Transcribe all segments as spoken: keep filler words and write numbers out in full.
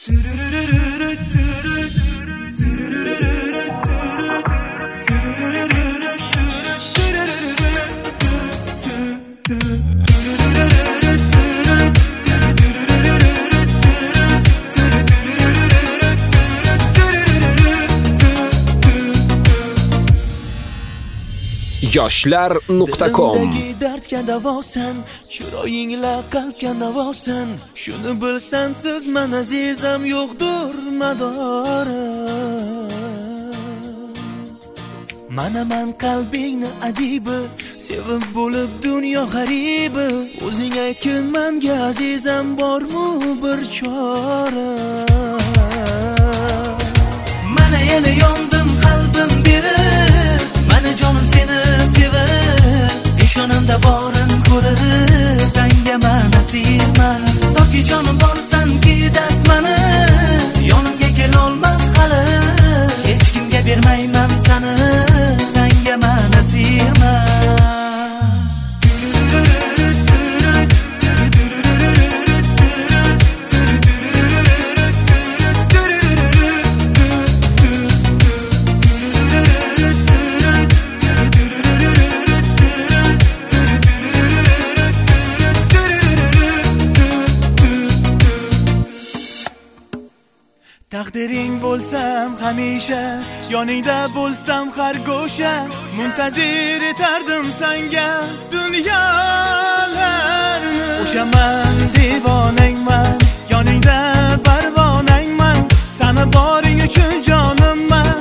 yoshlar nuqta com. Dardga davosan, chiroyingla qalbga navosan. Shuni bilsan siz men azizam yo'qdir madori. Mana men qalbingni adibi, sevib bo'lib dunyo g'aribi. O'zing aytgin menga azizam bormi bir chora. Mana yana yondim qalbim berib, mana jonim seni sevib, peshonamda borin ko'rib, senga men asirman. Toki jonim borsanki dard mani, yonimga kelolmas hali, hech kimga bermayman seni, senga men asirman. Taqdiring bo'lsam hamisha, yoningda bo'lsam har go'sha, muntazir etardim senga dunyolarni. O'shaman devonangman, yoningda parvonangman, seni boring uchun jonimman,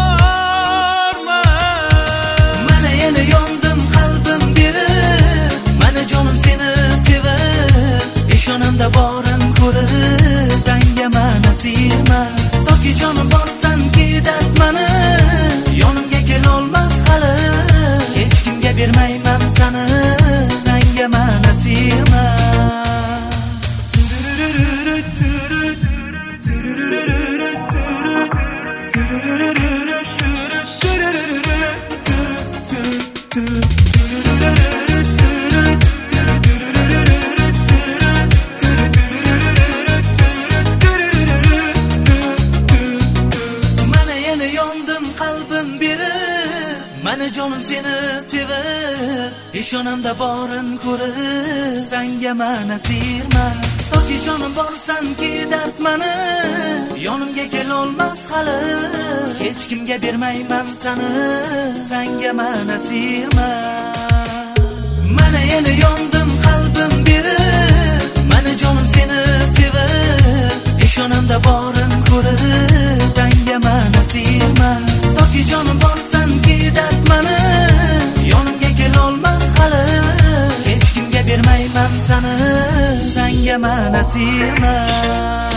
borman. Mana yana yondim qalbim berib, mana jonim seni sevib, peshonamda borin ko'rib, senga men asirman. Toki jonim borsanki dard mani, yonimga kelolmas hali, hech kimga bermayman seni, senga men asirman. Mana jonim seni sevib, peshonamda borin ko'rib, senga men asirman. Toki jonim borsanki dard mani, yonimga kelolmas hali, hech kimga bermayman seni, senga men asirman. Mana yana yondim qalbim berib, mana jonim seni sevib, peshonamda borin ko'rib, senga men asirman. Toki jonim borsanki dard mani, yonimga kelolmas hali, hech kimga bermayman seni, senga men asirman.